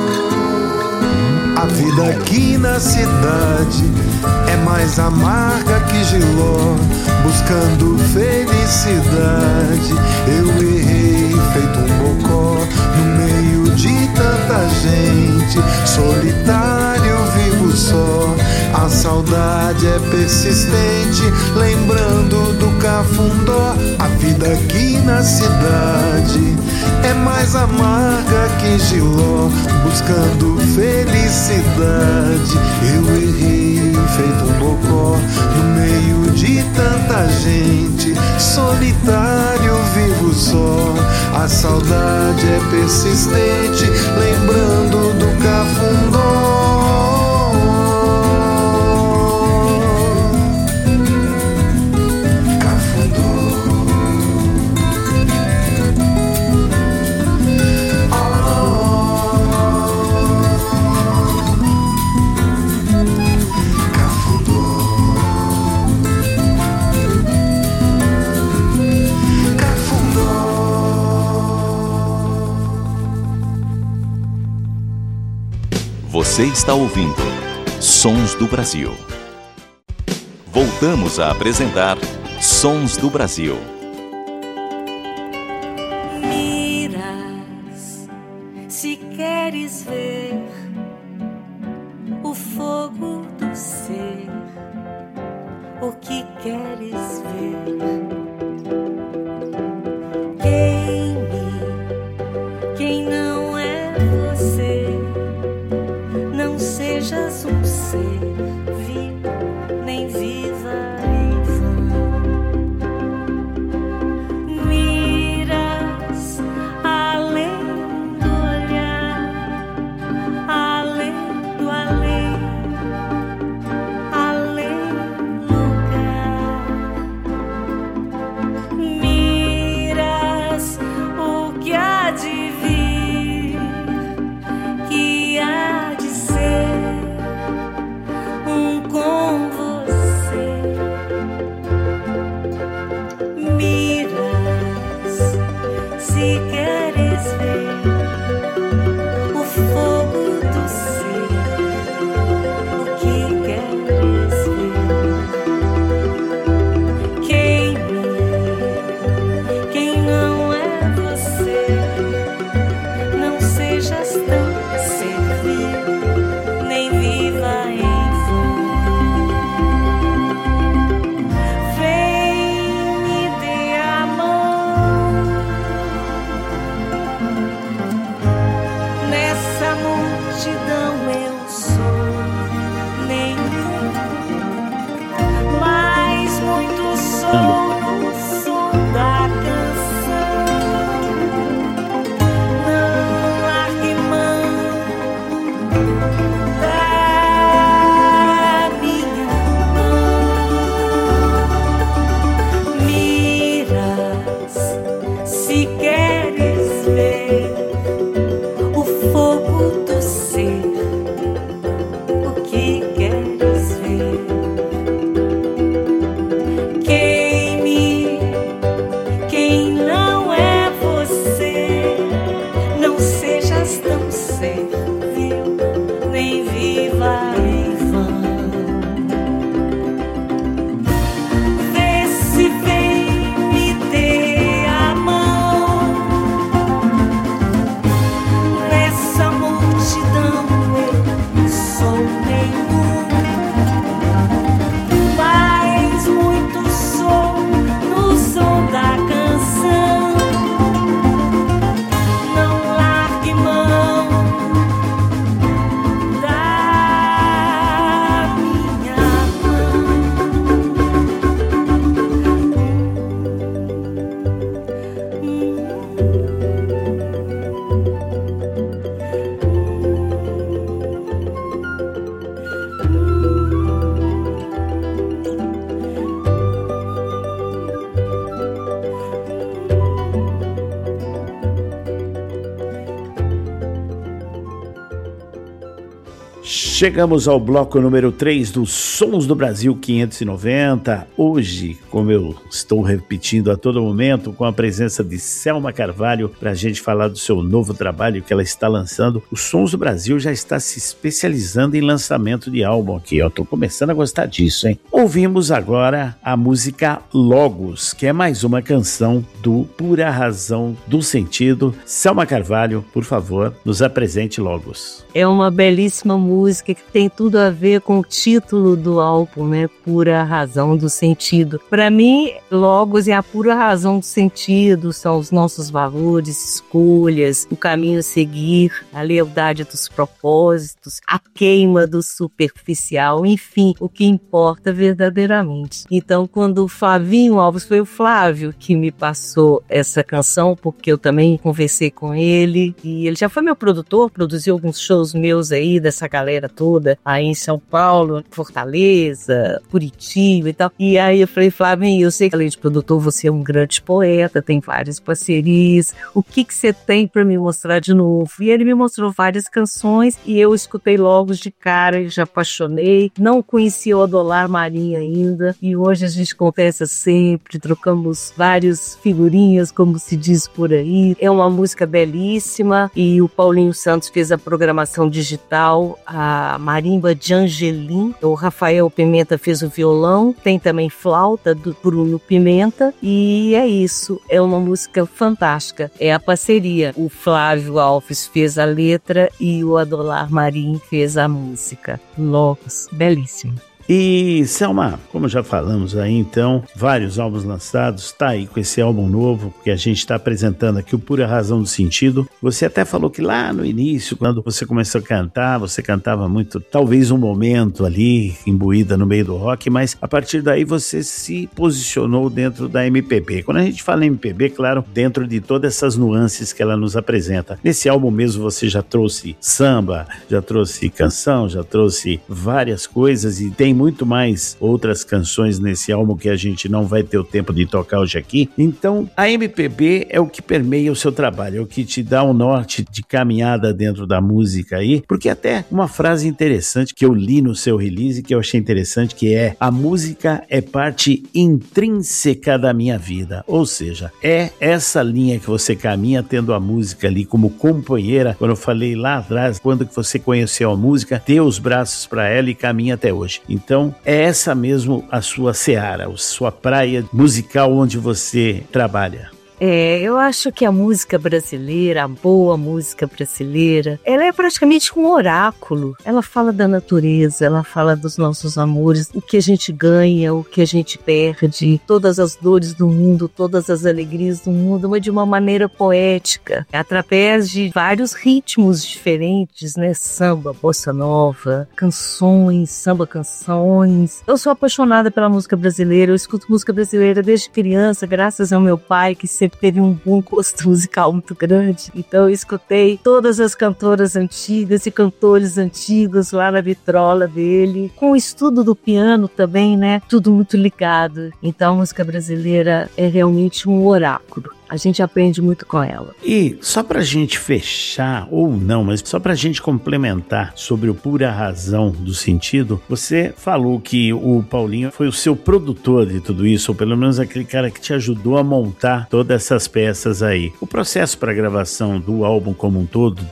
A vida aqui na cidade é mais amarga que Giló. Buscando felicidade, eu errei feito um bocó. No meio de tanta gente, solitário vivo só. A saudade é persistente, lembrando do Cafundó. A vida aqui na cidade é mais amarga que Giló. Buscando felicidade, eu errei feito um bocó. No meio de tanta gente, solitário vivo só. A saudade é persistente, lembrando do Cafundó. Você está ouvindo Sons do Brasil. Voltamos a apresentar Sons do Brasil. Miras, se queres ver o fogo do ser, o que queres ver? Queime, quem não é você. Não sejas um ser vivo, nem viva em vão. Miras além do olhar, além do além, além lugar. Miras o que há de vir, que há de ser um com você. Miras, se queres ver o fogo do ser, o que queres ver? Queime, quem não é você. Não sejas tão servir, nem viva em vão. Vem, me dê amor, Chegamos ao bloco número 3 dos Sons do Brasil 590. Hoje, como eu estou repetindo a todo momento, com a presença de Selma Carvalho, para a gente falar do seu novo trabalho que ela está lançando. Os Sons do Brasil já está se especializando em lançamento de álbum aqui. Eu estou começando a gostar disso, hein? Ouvimos agora a música Logos, que é mais uma canção do Pura Razão do Sentido. Selma Carvalho, por favor, nos apresente Logos. É uma belíssima música que tem tudo a ver com o título do álbum, né? Pura Razão do Sentido. Para mim, Logos é a pura razão do sentido, são os nossos valores, escolhas, o caminho a seguir, a lealdade dos propósitos, a queima do superficial, enfim, o que importa verdadeiramente. Então, quando o Flavinho Alves, foi o Flávio que me passou essa canção, porque eu também conversei com ele, e ele já foi meu produtor, produziu alguns shows meus aí, dessa galera toda, aí em São Paulo, Fortaleza, Curitiba e tal. E aí eu falei, Flávio, eu sei que além de produtor, você é um grande poeta, tem várias parcerias, o que você tem para me mostrar de novo? E ele me mostrou várias canções e eu escutei logo de cara e já apaixonei. Não conhecia o Odolar Marinho ainda e hoje a gente conversa sempre, trocamos várias figurinhas, como se diz por aí. É uma música belíssima e o Paulinho Santos fez a programação digital, a marimba de Angelim, o Rafael Pimenta fez o violão, tem também flauta do Bruno Pimenta e é isso, é uma música fantástica, é a parceria, o Flávio Alves fez a letra e o Odolar Marinho fez a música. Logos, belíssimo. E Selma, como já falamos aí então, vários álbuns lançados, tá aí com esse álbum novo que a gente está apresentando aqui, o Pura Razão do Sentido. Você até falou que lá no início, quando você começou a cantar, você cantava muito, talvez um momento ali, imbuída no meio do rock, mas a partir daí você se posicionou dentro da MPB. Quando a gente fala em MPB, claro, dentro de todas essas nuances que ela nos apresenta. Nesse álbum mesmo você já trouxe samba, já trouxe canção, já trouxe várias coisas e tem muito mais outras canções nesse álbum que a gente não vai ter o tempo de tocar hoje aqui. Então, a MPB é o que permeia o seu trabalho, é o que te dá um norte de caminhada dentro da música aí, porque até uma frase interessante que eu li no seu release, que eu achei interessante, que é: a música é parte intrínseca da minha vida, ou seja, é essa linha que você caminha tendo a música ali como companheira. Quando eu falei lá atrás, quando que você conheceu a música, dê os braços para ela e caminha até hoje. Então, é essa mesmo a sua seara, a sua praia musical onde você trabalha. Eu acho que a música brasileira, a boa música brasileira, ela é praticamente um oráculo. Ela fala da natureza, ela fala dos nossos amores, o que a gente ganha, o que a gente perde, todas as dores do mundo, todas as alegrias do mundo, mas de uma maneira poética, através de vários ritmos diferentes, né? Samba, bossa nova, canções, samba canções. Eu sou apaixonada pela música brasileira, eu escuto música brasileira desde criança, graças ao meu pai, que sempre teve um bom gosto musical muito grande. Então eu escutei todas as cantoras antigas e cantores antigos lá na vitrola dele, com o estudo do piano também, né? Tudo muito ligado. Então a música brasileira é realmente um oráculo. A gente aprende muito com ela. E só pra gente fechar, ou não, mas só pra gente complementar sobre o Pura Razão do Sentido, você falou que o Paulinho foi o seu produtor de tudo isso, ou pelo menos aquele cara que te ajudou a montar todas essas peças aí. O processo para a gravação do álbum como um todo,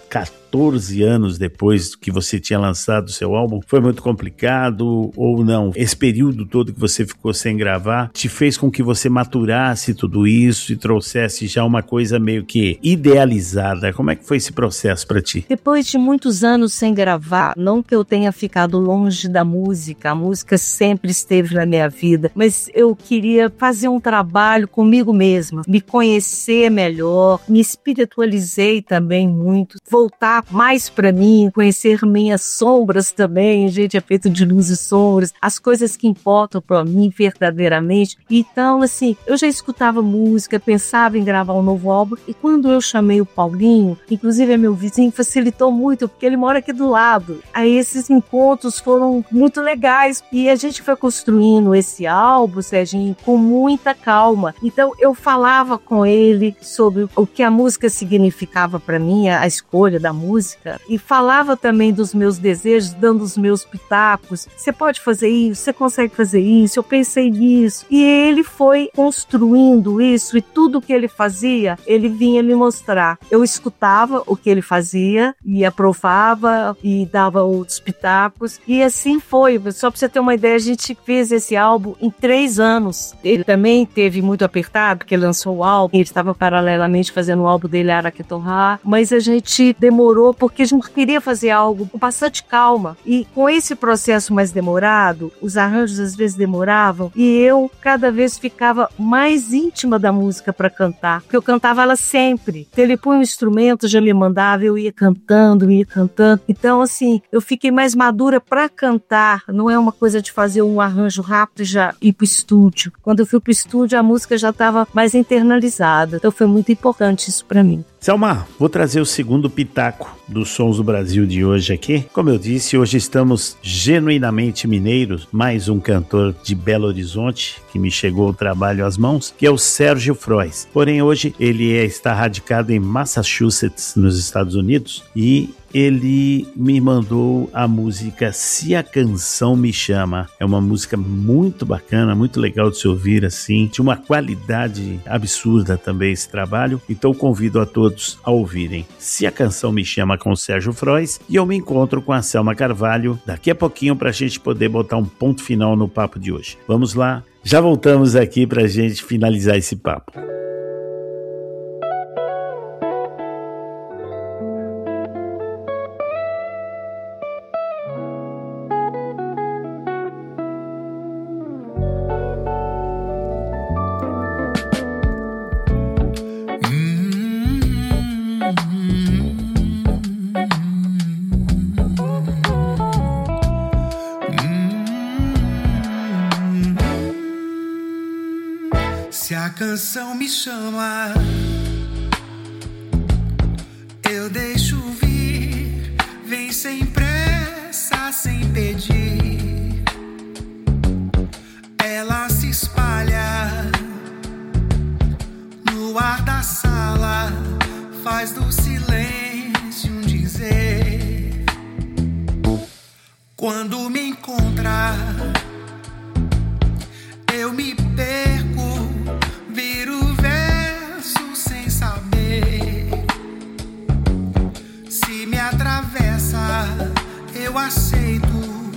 14 anos depois que você tinha lançado o seu álbum, foi muito complicado ou não? Esse período todo que você ficou sem gravar te fez com que você maturasse tudo isso e trouxesse já uma coisa meio que idealizada. Como é que foi esse processo para ti? Depois de muitos anos sem gravar, não que eu tenha ficado longe da música, a música sempre esteve na minha vida, mas eu queria fazer um trabalho comigo mesma, me conhecer melhor, me espiritualizei também muito, voltar mais para mim, conhecer minhas sombras também. A gente é feito de luz e sombras, as coisas que importam para mim verdadeiramente. Então, assim, eu já escutava música, pensava em gravar um novo álbum, e quando eu chamei o Paulinho, inclusive é meu vizinho, facilitou muito, porque ele mora aqui do lado. Aí esses encontros foram muito legais e a gente foi construindo esse álbum, Serginho, com muita calma. Então eu falava com ele sobre o que a música significava para mim, a escolha da música, música e falava também dos meus desejos, dando os meus pitacos. Você pode fazer isso, você consegue fazer isso, eu pensei nisso. E ele foi construindo isso e tudo que ele fazia, ele vinha me mostrar. Eu escutava o que ele fazia e aprovava e dava outros pitacos. E assim foi. Só para você ter uma ideia, a gente fez esse álbum em 3 anos. Ele também teve muito apertado, porque ele lançou o álbum, ele estava paralelamente fazendo o álbum dele, Araquetorra, mas a gente demorou porque a gente queria fazer algo com bastante calma. E com esse processo mais demorado, os arranjos às vezes demoravam e eu cada vez ficava mais íntima da música para cantar, porque eu cantava ela sempre. Então ele põe um instrumento, já me mandava, eu ia cantando. Então assim, eu fiquei mais madura para cantar, não é uma coisa de fazer um arranjo rápido e já ir pro estúdio. Quando eu fui pro estúdio, a música já estava mais internalizada, então foi muito importante isso para mim. Selma, vou trazer o segundo pitaco dos Sons do Brasil de hoje aqui. Como eu disse, hoje estamos genuinamente mineiros, mais um cantor de Belo Horizonte que me chegou o trabalho às mãos, que é o Sérgio Frois. Porém, hoje ele está radicado em Massachusetts, nos Estados Unidos, e ele me mandou a música Se a Canção Me Chama. É uma música muito bacana, muito legal de se ouvir assim, de uma qualidade absurda também esse trabalho. Então convido a todos a ouvirem Se a Canção Me Chama com o Sérgio Frois, e eu me encontro com a Selma Carvalho daqui a pouquinho para a gente poder botar um ponto final no papo de hoje. Vamos lá? Já voltamos aqui para a gente finalizar esse papo. Se a canção me chama, eu deixo vir, vem sem pressa, sem pedir. Ela se espalha no ar da sala, faz do silêncio um dizer. Quando me encontra, eu me perco, viro verso sem saber. Se me atravessa, eu aceito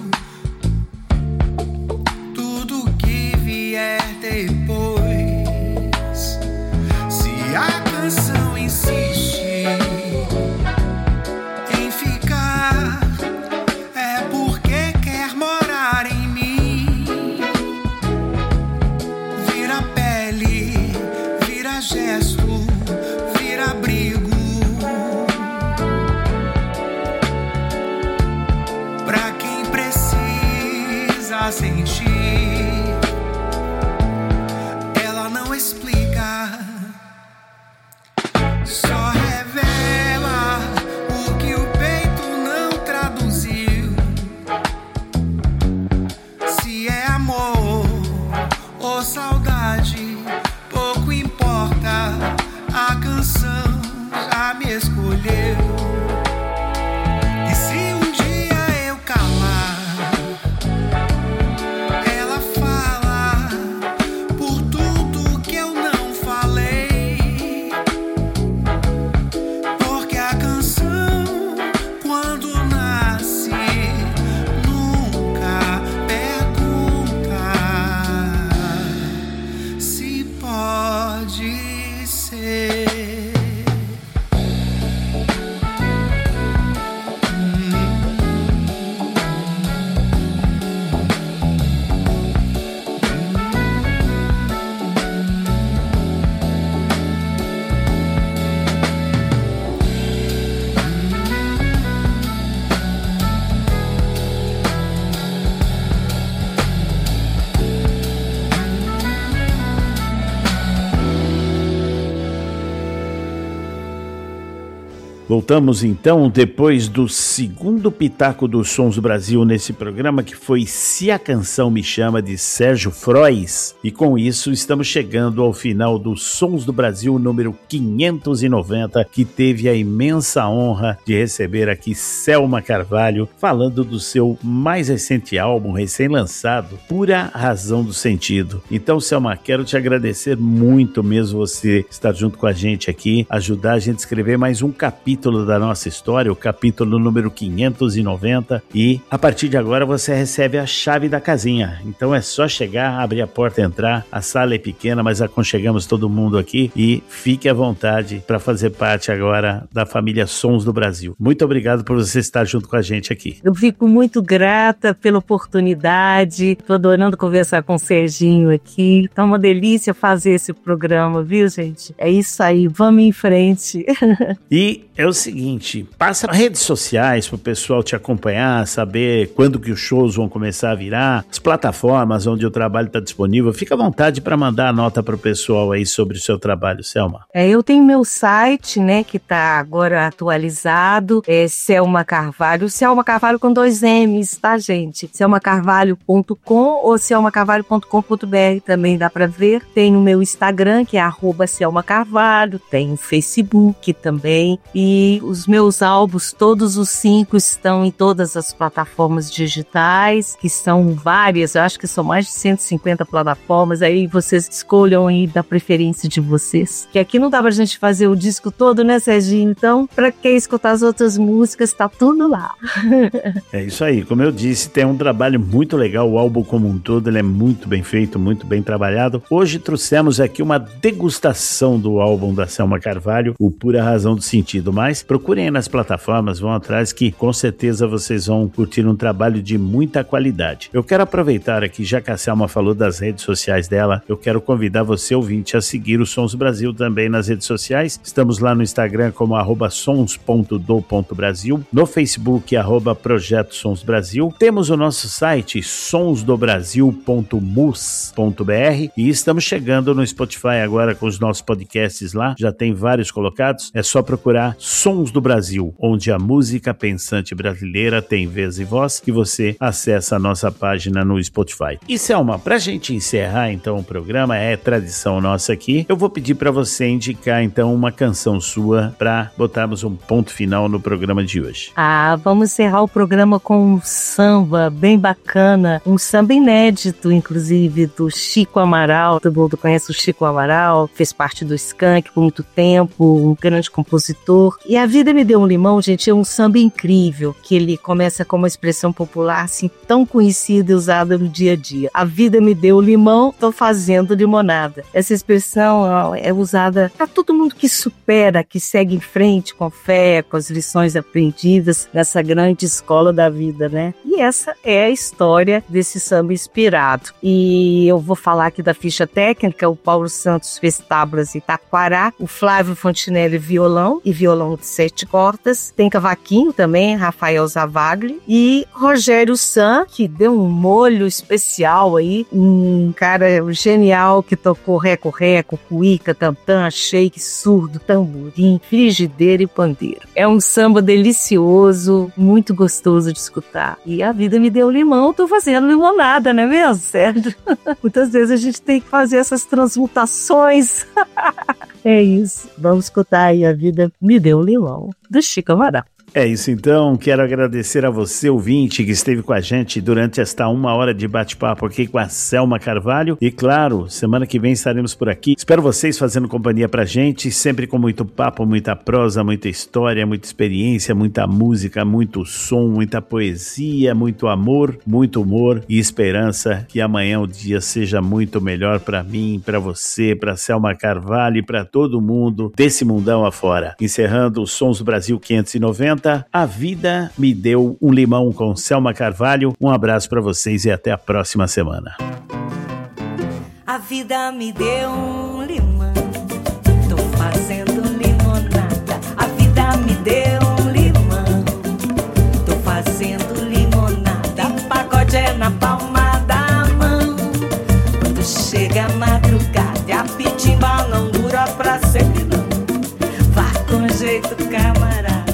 tudo que vier depois. Se a canção insiste em ficar, é porque quer morar em mim. Vira pele, vira gesto, vira abrigo, pra quem precisa sentir. Ela não explica, só revela o que o peito não traduziu. Se é amor ou saudade, pouco importa, a canção já me escolheu. E se um dia eu calar, ela fala por tudo que eu não falei. Voltamos então depois do segundo pitaco dos Sons do Brasil nesse programa, que foi Se a Canção Me Chama, de Sérgio Frois. E com isso estamos chegando ao final do Sons do Brasil número 590, que teve a imensa honra de receber aqui Selma Carvalho, falando do seu mais recente álbum recém-lançado, Pura Razão do Sentido. Então, Selma, quero te agradecer muito mesmo você estar junto com a gente aqui, ajudar a gente a escrever mais um capítulo da nossa história, o capítulo número 590, e a partir de agora você recebe a chave da casinha. Então é só chegar, abrir a porta, entrar. A sala é pequena, mas aconchegamos todo mundo aqui, e fique à vontade para fazer parte agora da família Sons do Brasil. Muito obrigado por você estar junto com a gente aqui. Eu fico muito grata pela oportunidade, tô adorando conversar com o Serginho aqui, tá uma delícia fazer esse programa, viu, gente? É isso aí, vamos em frente. E é o seguinte, passa redes sociais pro pessoal te acompanhar, saber quando que os shows vão começar a virar, as plataformas onde o trabalho está disponível. Fica à vontade para mandar a nota pro pessoal aí sobre o seu trabalho, Selma. Eu tenho meu site, né, que tá agora atualizado, é Selma Carvalho com 2 M's, tá, gente? selmacarvalho.com ou selmacarvalho.com.br também dá para ver. Tem o meu Instagram, que é @selmacarvalho, tem o Facebook também, e os meus álbuns, todos os 5, estão em todas as plataformas digitais, que são várias, eu acho que são mais de 150 plataformas, aí vocês escolham aí da preferência de vocês. Que aqui não dá pra gente fazer o disco todo, né, Serginho? Então, pra quem escutar as outras músicas, tá tudo lá. É isso aí, como eu disse, tem um trabalho muito legal, o álbum como um todo, ele é muito bem feito, muito bem trabalhado. Hoje trouxemos aqui uma degustação do álbum da Selma Carvalho, o Pura Razão do Sentido, mas procurem aí nas plataformas, vão atrás que com certeza vocês vão curtir um trabalho de muita qualidade. Eu quero aproveitar aqui, já que a Selma falou das redes sociais dela, eu quero convidar você, ouvinte, a seguir o Sons Brasil também nas redes sociais. Estamos lá no Instagram como @sons.do.brasil, no Facebook Projeto Sons Brasil. Temos o nosso site sonsdobrasil.mus.br e estamos chegando no Spotify agora com os nossos podcasts lá, já tem vários colocados, é só procurar Sons do Brasil, onde a música pensante brasileira tem vez e voz, que você acessa a nossa página no Spotify. E Selma, pra gente encerrar então o programa, é tradição nossa aqui, eu vou pedir pra você indicar então uma canção sua pra botarmos um ponto final no programa de hoje. Vamos encerrar o programa com um samba bem bacana, um samba inédito, inclusive, do Chico Amaral. Todo mundo conhece o Chico Amaral, fez parte do Skank por muito tempo, um grande compositor. E A Vida Me Deu um Limão, gente, é um samba incrível, que ele começa com uma expressão popular assim, tão conhecida e usada no dia a dia. A vida me deu limão, tô fazendo limonada. Essa expressão é usada para todo mundo que supera, que segue em frente com fé, com as lições aprendidas nessa grande escola da vida, né? E essa é a história desse samba inspirado. E eu vou falar aqui da ficha técnica: o Paulo Santos fez tábuas e taquará, o Flávio Fontinelli violão e violão de 7 cordas, tem cavaquinho também, Rafael Zavagli, e Rogério San, que deu um molho especial aí, um cara genial que tocou reco-reco, cuíca, tantã, shake, surdo, tamborim, frigideira e pandeiro. É um samba delicioso, muito gostoso de escutar. E a vida me deu limão, tô fazendo limonada, não é mesmo, Sérgio? Muitas vezes a gente tem que fazer essas transmutações. É isso. Vamos escutar aí A Vida Me Deu Limão, do Chico Amaral. É isso então, quero agradecer a você, ouvinte, que esteve com a gente durante esta 1 hora de bate-papo aqui com a Selma Carvalho. E claro, semana que vem estaremos por aqui. Espero vocês fazendo companhia pra gente, sempre com muito papo, muita prosa, muita história, muita experiência, muita música, muito som, muita poesia, muito amor, muito humor e esperança que amanhã o dia seja muito melhor pra mim, pra você, pra Selma Carvalho e pra todo mundo desse mundão afora. Encerrando os Sons do Brasil 590, A Vida Me Deu um Limão com Selma Carvalho. Um abraço para vocês e até a próxima semana. A vida me deu um limão, tô fazendo limonada. A vida me deu um limão, tô fazendo limonada. Pagode é na palma da mão, quando chega a madrugada e a pitimba não dura pra sempre não. Vá com jeito, camarada,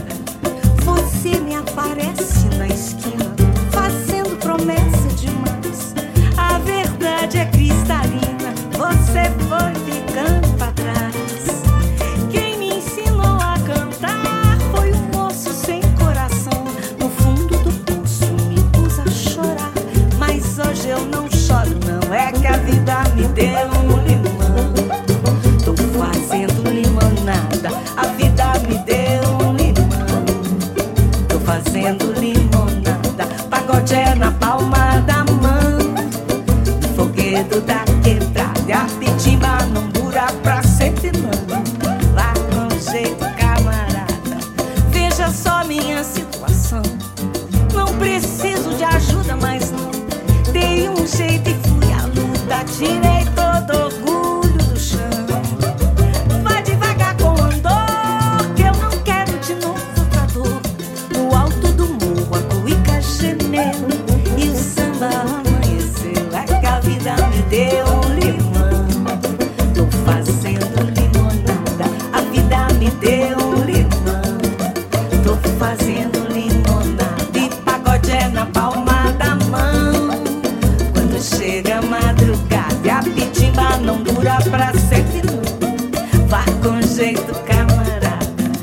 tirei todo orgulho do chão. Vai devagar com andor, que eu não quero de novo outra dor. No alto do morro a cuíca gemeu e o samba amanheceu. É que a vida me deu um limão, tô fazendo limonada. A vida me deu um limão, tô fazendo limonada. E pagode é na palma da mão. Quando chega a madrugada e a pitimba não dura pra sempre não. Vai com jeito, camarada.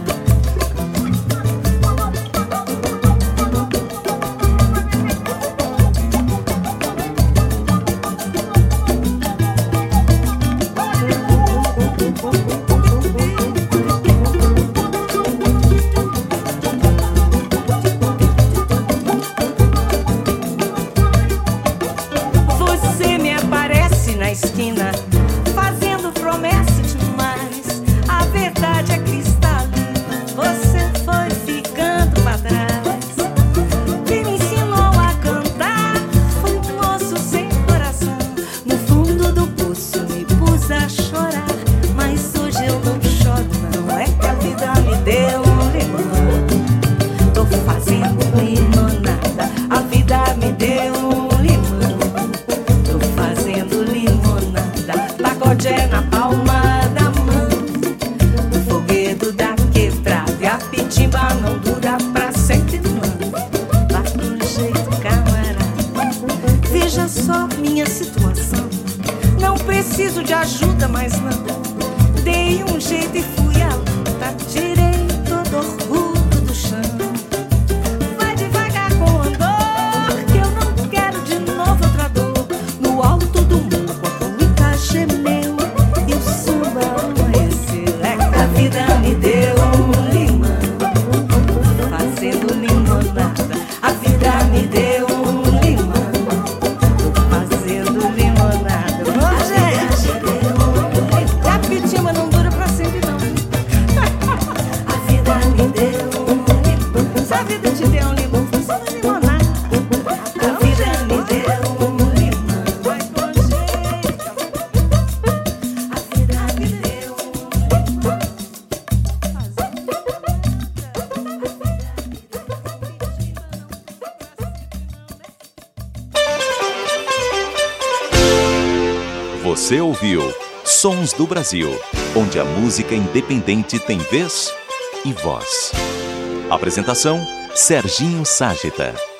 Você me aparece na esquina, fazendo promessa demais. A verdade é cristalina, você foi ficando pra trás. Quem me ensinou a cantar foi um moço sem coração. No fundo do poço me pus a chorar, mas hoje eu não choro não. É que a vida me deu um limão, tô fazendo limonada. A vida me deu um limão, tô fazendo limonada. Pagode é na palma da mão. O foguedo da quebrada e a pitimba não dura pra sempre não. Vai com jeito, camarada. Veja só minha situação, não preciso de ajuda, mas não. Dei um jeito e fui à luta, tirei todo orgulho do chão. Vai devagar com andor, que eu não quero de novo outra dor. No alto do morro a cuíca gemeu e o samba amanheceu. É que a vida me deu um limão, fazendo limonada. A vida me deu um limão, fazendo limonada. Ô, gente, a pitima não dura pra sempre não. A vida me deu um limão, se a vida te deu um limão, fazendo limonada. A vida me deu um limão, vai com jeito. A vida me deu um limão, Você ouviu Sons do Brasil, onde a música independente tem vez e voz. Apresentação: Serginho Ságita.